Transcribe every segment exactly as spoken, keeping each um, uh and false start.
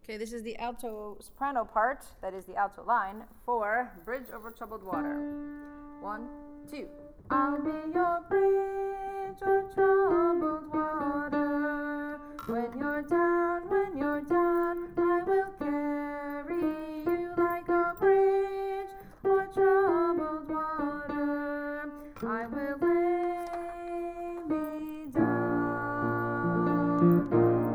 Okay, this is the alto soprano part, that is the alto line, for Bridge Over Troubled Water. One, two. I'll be your bridge over troubled water. When you're down, when you're down, I will carry you like a bridge over troubled water. I will lay me down.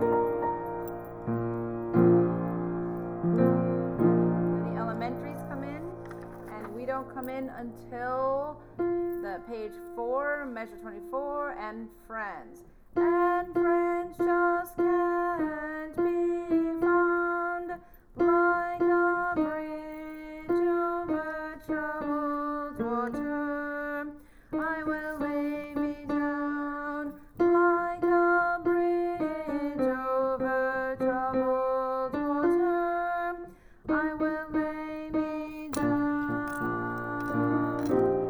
The elementaries come in, and we don't come in until the page four, measure twenty-four, and friends. And friends just can't be found like a bridge over troubled water. I will lay me down like a bridge over troubled water. I will lay me down.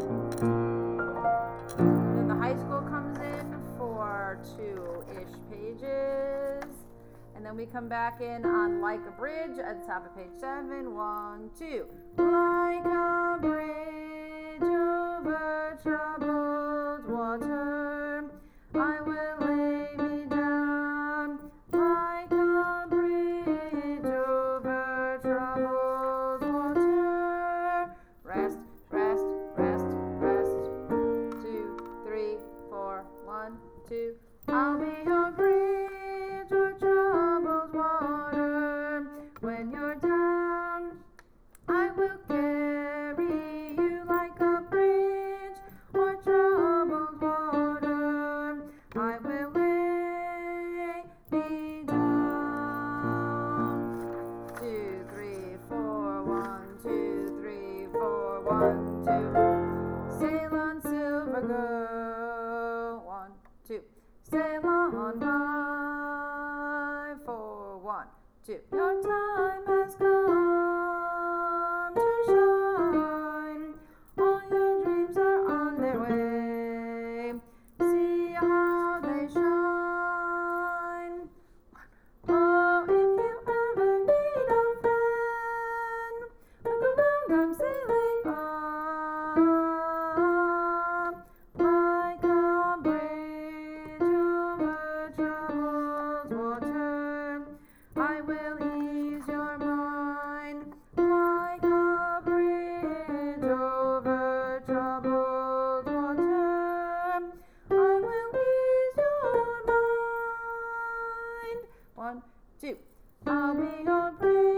Then the high school comes in for two-ish pages. And then we come back in on Like a Bridge at the top of page seven. One, two. Like a bridge over troubled water, I will lay me down. Like a bridge over troubled water. Rest, rest, rest, rest. Two, three, four. One, two. I'll be your bridge over troubled water. When you're down, I will carry you like a bridge over troubled water. I will lay me down. Two, three, four. One, two, three, four. One, two. Sail on, silver girl. One, two. Sail on by. Four. One, two. Your time has come to shine. All your dreams are on their way. See how they shine. Oh, if you ever need a friend, look around, I'm sailing up like a bridge over troubled water. I will ease your mind like a bridge over troubled water. I will ease your mind. One, two. I'll be your bridge